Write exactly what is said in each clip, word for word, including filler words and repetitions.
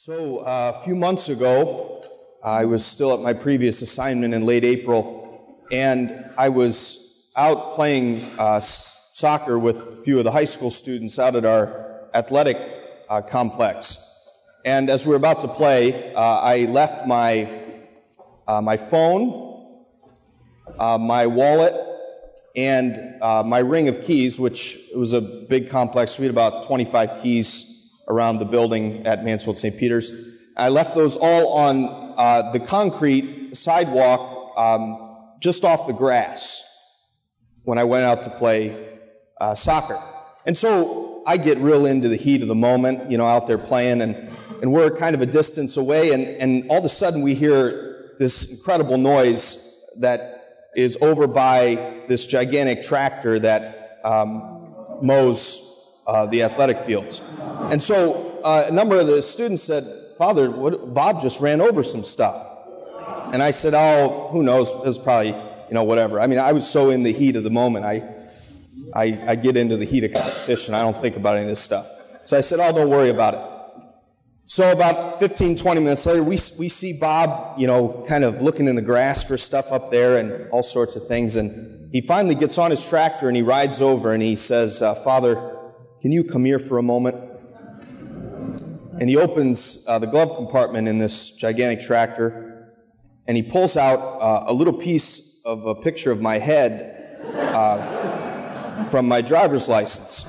So uh, a few months ago, I was still at my previous assignment in late April, and I was out playing uh, soccer with a few of the high school students out at our athletic uh, complex. And as we were about to play, uh, I left my uh, my phone, uh, my wallet, and uh, my ring of keys, which was a big complex. We had about twenty-five keys around the building at Mansfield Saint Peter's. I left those all on uh, the concrete sidewalk um, just off the grass when I went out to play uh, soccer. And so I get real into the heat of the moment, you know, out there playing, and, and we're kind of a distance away, and, and all of a sudden we hear this incredible noise that is over by this gigantic tractor that um, mows Uh, the athletic fields. And so uh, a number of the students said, "Father, what, Bob just ran over some stuff." And I said, "Oh, who knows? It was probably, you know, whatever." I mean, I was so in the heat of the moment. I, I, I get into the heat of competition. I don't think about any of this stuff. So I said, "Oh, don't worry about it." So about fifteen, twenty minutes later, we we see Bob, you know, kind of looking in the grass for stuff up there and all sorts of things. And he finally gets on his tractor and he rides over and he says, uh, "Father, can you come here for a moment?" And he opens uh, the glove compartment in this gigantic tractor, and he pulls out uh, a little piece of a picture of my head uh, from my driver's license.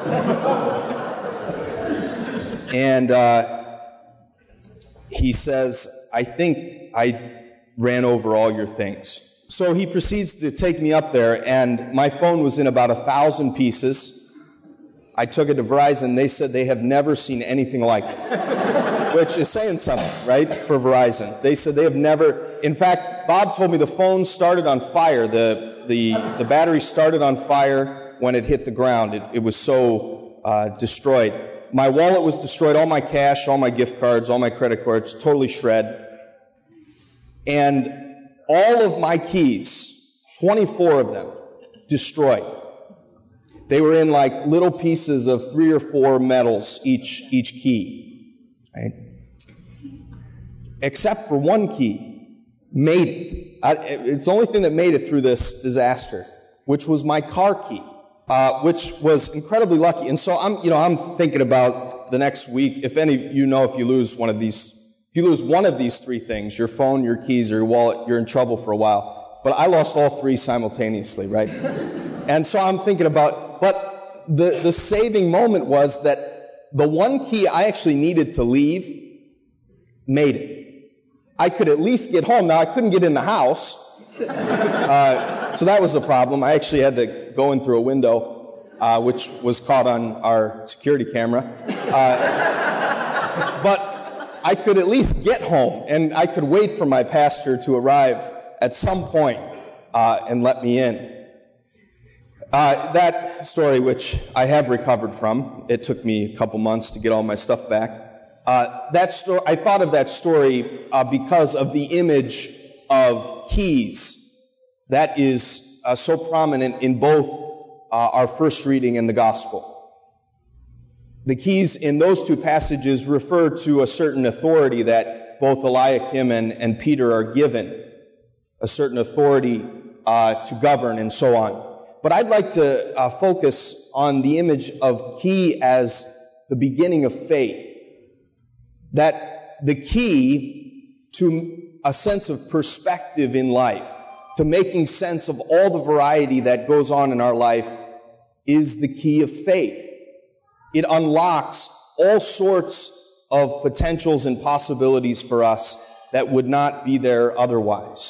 And uh, he says, "I think I ran over all your things." So he proceeds to take me up there, and my phone was in about a thousand pieces. I took it to Verizon. They said they have never seen anything like it, which is saying something, right, for Verizon. They said they have never. In fact, Bob told me the phone started on fire. The the the battery started on fire when it hit the ground. It, it was so uh, destroyed. My wallet was destroyed. All my cash, all my gift cards, all my credit cards, totally shred. And all of my keys, twenty-four of them, destroyed. They were in like little pieces of three or four metals each each key, right? Except for one key, made it. I, it's the only thing that made it through this disaster, which was my car key, uh, which was incredibly lucky. And so I'm, you know, I'm thinking about the next week. If any of you know, if you lose one of these, if you lose one of these three things, your phone, your keys, or your wallet, you're in trouble for a while. But I lost all three simultaneously, right? And so I'm thinking about. But the, the saving moment was that the one key I actually needed to leave made it. I could at least get home. Now, I couldn't get in the house, uh, so that was a problem. I actually had to go in through a window, uh, which was caught on our security camera. Uh, but I could at least get home, and I could wait for my pastor to arrive at some point uh, and let me in. Uh, that story, which I have recovered from, it took me a couple months to get all my stuff back. Uh, that story, I thought of that story uh, because of the image of keys that is uh, so prominent in both uh, our first reading and the gospel. The keys in those two passages refer to a certain authority that both Eliakim and, and Peter are given, a certain authority uh, to govern and so on. But I'd like to uh, focus on the image of key as the beginning of faith. That the key to a sense of perspective in life, to making sense of all the variety that goes on in our life, is the key of faith. It unlocks all sorts of potentials and possibilities for us that would not be there otherwise.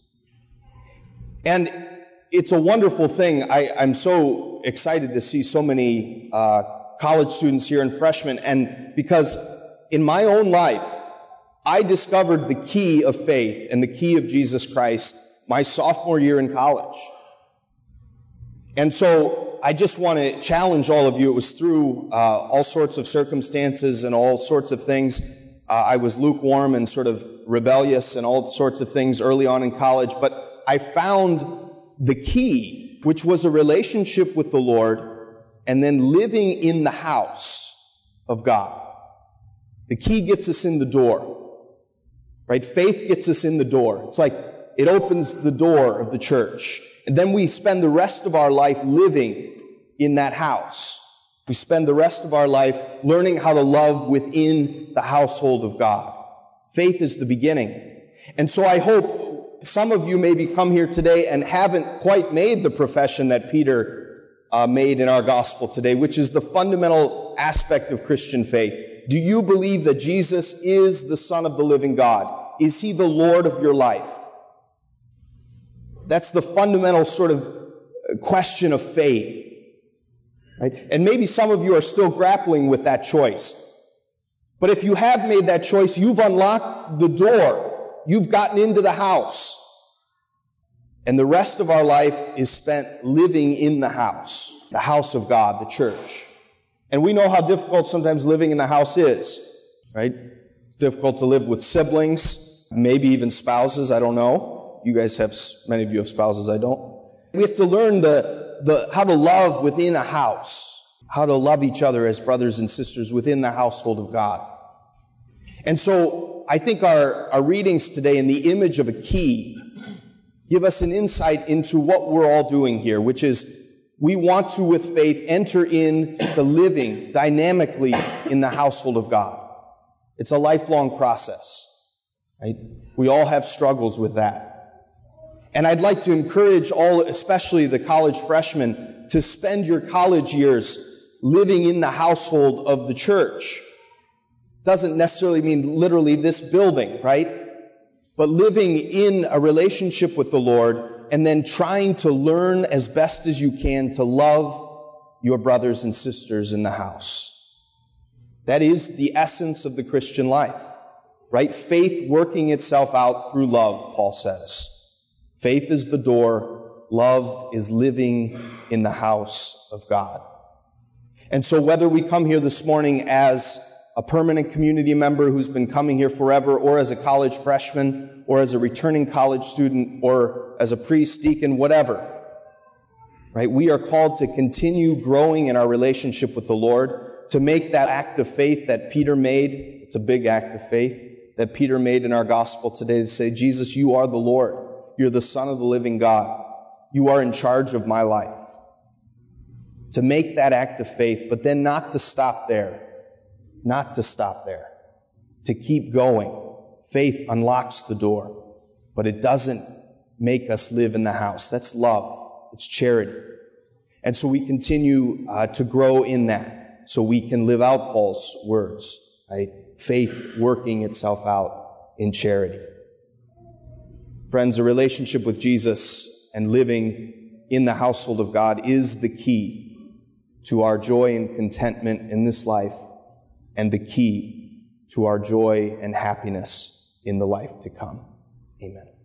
And it's a wonderful thing. I, I'm so excited to see so many uh, college students here and freshmen, and because in my own life, I discovered the key of faith and the key of Jesus Christ my sophomore year in college. And so I just want to challenge all of you. It was through uh, all sorts of circumstances and all sorts of things. Uh, I was lukewarm and sort of rebellious and all sorts of things early on in college, but I found the key, which was a relationship with the Lord and then living in the house of God. The key gets us in the door, right? Faith gets us in the door. It's like it opens the door of the church. And then we spend the rest of our life living in that house. We spend the rest of our life learning how to love within the household of God. Faith is the beginning. And so I hope some of you maybe come here today and haven't quite made the profession that Peter uh, made in our gospel today, which is the fundamental aspect of Christian faith. Do you believe that Jesus is the Son of the living God? Is He the Lord of your life? That's the fundamental sort of question of faith. Right? And maybe some of you are still grappling with that choice. But if you have made that choice, you've unlocked the door. You've gotten into the house. And the rest of our life is spent living in the house, the house of God, the church. And we know how difficult sometimes living in the house is, right? It's difficult to live with siblings, maybe even spouses, I don't know. You guys have, many of you have spouses, I don't. We have to learn the, the, how to love within a house, how to love each other as brothers and sisters within the household of God. And so I think our, our readings today in the image of a key give us an insight into what we're all doing here, which is we want to, with faith, enter in the living dynamically in the household of God. It's a lifelong process, right? We all have struggles with that. And I'd like to encourage all, especially the college freshmen, to spend your college years living in the household of the church. Doesn't necessarily mean literally this building, right? But living in a relationship with the Lord and then trying to learn as best as you can to love your brothers and sisters in the house. That is the essence of the Christian life, right? Faith working itself out through love, Paul says. Faith is the door. Love is living in the house of God. And so whether we come here this morning as a permanent community member who's been coming here forever, or as a college freshman, or as a returning college student, or as a priest, deacon, whatever, right? We are called to continue growing in our relationship with the Lord, to make that act of faith that Peter made. It's a big act of faith that Peter made in our gospel today, to say, Jesus, you are the Lord. You're the Son of the living God. You are in charge of my life. To make that act of faith, but then not to stop there. Not to stop there. To keep going. Faith unlocks the door, but it doesn't make us live in the house. That's love. It's charity. And so we continue uh, to grow in that, so we can live out Paul's words, right? Faith working itself out in charity. Friends, a relationship with Jesus and living in the household of God is the key to our joy and contentment in this life, and the key to our joy and happiness in the life to come. Amen.